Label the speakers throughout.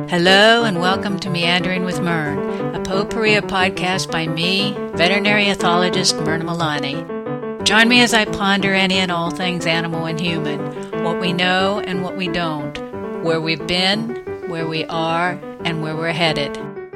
Speaker 1: Hello and welcome to Meandering with Myrn, a potpourri podcast by me, veterinary ethologist Myrna Milani. Join me as I ponder any and all things animal and human, what we know and what we don't, where we've been, where we are, and where we're headed.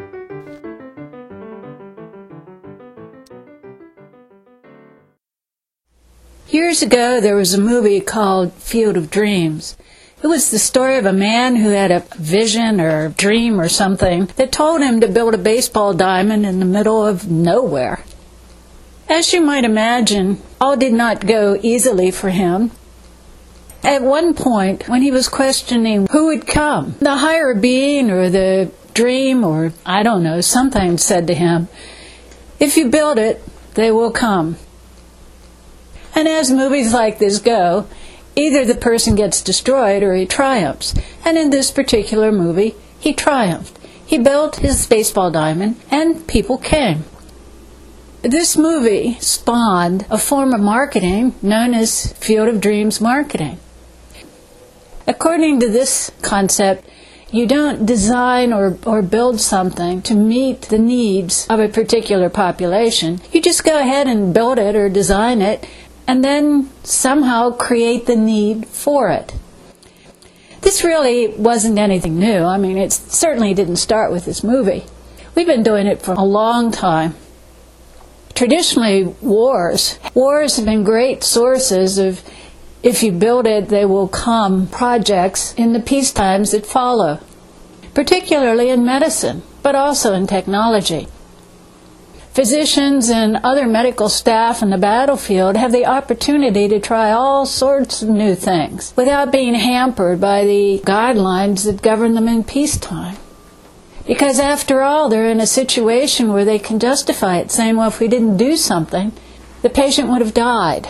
Speaker 2: Years ago, there was a movie called Field of Dreams. It was the story of a man who had a vision or dream or something that told him to build a baseball diamond in the middle of nowhere. As you might imagine, all did not go easily for him. At one point, when he was questioning who would come, the higher being or the dream or, I don't know, something said to him, "If you build it, they will come." And as movies like this go, either the person gets destroyed or he triumphs. And in this particular movie, he triumphed. He built his baseball diamond, and people came. This movie spawned a form of marketing known as Field of Dreams marketing. According to this concept, you don't design or build something to meet the needs of a particular population. You just go ahead and build it or design it, and then somehow create the need for it. This really wasn't anything new. I mean, it certainly didn't start with this movie. We've been doing it for a long time. Traditionally, wars have been great sources of, if you build it, they will come projects in the peace times that follow, particularly in medicine, but also in technology. Physicians and other medical staff in the battlefield have the opportunity to try all sorts of new things without being hampered by the guidelines that govern them in peacetime. Because after all, they're in a situation where they can justify it, saying, well, if we didn't do something, the patient would have died.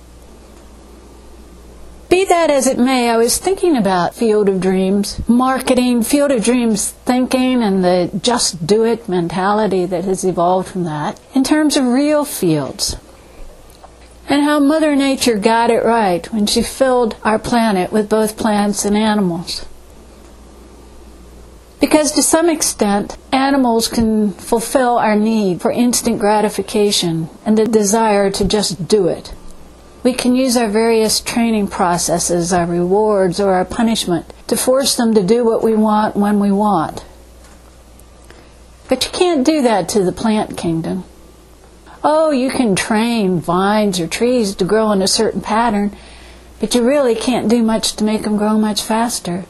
Speaker 2: Be that as it may, I was thinking about Field of Dreams marketing, Field of Dreams thinking, and the just do it mentality that has evolved from that in terms of real fields. And how Mother Nature got it right when she filled our planet with both plants and animals. Because to some extent, animals can fulfill our need for instant gratification and the desire to just do it. We can use our various training processes, our rewards or our punishment, to force them to do what we want when we want. But you can't do that to the plant kingdom. Oh, you can train vines or trees to grow in a certain pattern, but you really can't do much to make them grow much faster.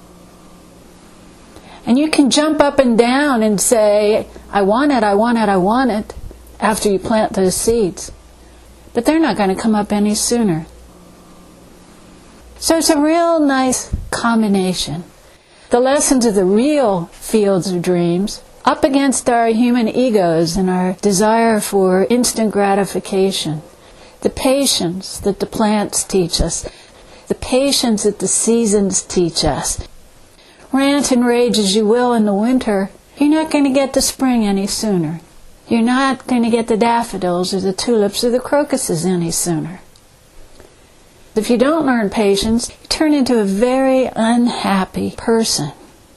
Speaker 2: And you can jump up and down and say, I want it, I want it, I want it, after you plant those seeds. But they're not going to come up any sooner. So it's a real nice combination. The lessons of the real fields of dreams up against our human egos and our desire for instant gratification. The patience that the plants teach us. The patience that the seasons teach us. Rant and rage as you will in the winter, you're not going to get to spring any sooner. You're not going to get the daffodils or the tulips or the crocuses any sooner. If you don't learn patience, you turn into a very unhappy person.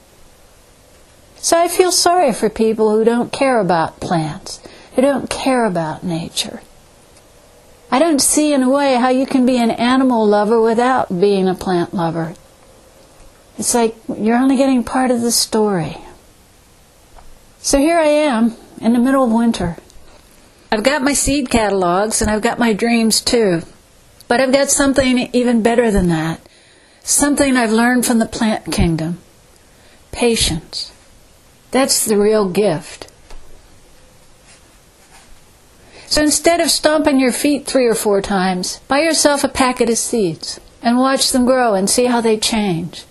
Speaker 2: So I feel sorry for people who don't care about plants, who don't care about nature. I don't see in a way how you can be an animal lover without being a plant lover. It's like you're only getting part of the story. So here I am, in the middle of winter. I've got my seed catalogs and I've got my dreams too. But I've got something even better than that. Something I've learned from the plant kingdom. Patience. That's the real gift. So instead of stomping your feet 3 or 4 times, buy yourself a packet of seeds and watch them grow and see how they change.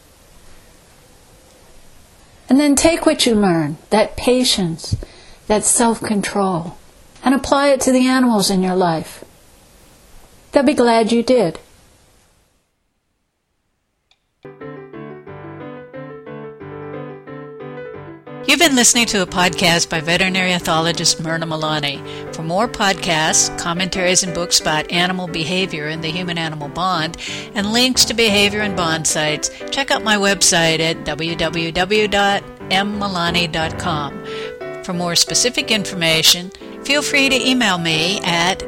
Speaker 2: And then take what you learn, that patience, that self-control, and apply it to the animals in your life. They'll be glad you did.
Speaker 1: You've been listening to a podcast by veterinary ethologist Myrna Milani. For more podcasts, commentaries, and books about animal behavior and the human-animal bond, and links to behavior and bond sites, check out my website at www.veterinaryeethologist.com. mmilani.com. For more specific information, feel free to email me at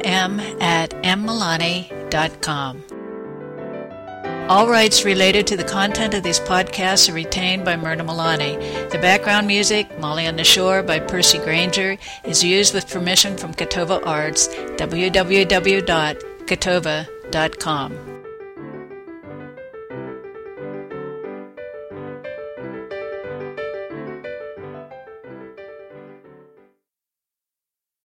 Speaker 1: mm@mmilani.com. All rights related to the content of these podcasts are retained by Myrna Milani. The background music, Molly on the Shore by Percy Granger, is used with permission from Catova Arts, www.catova.com.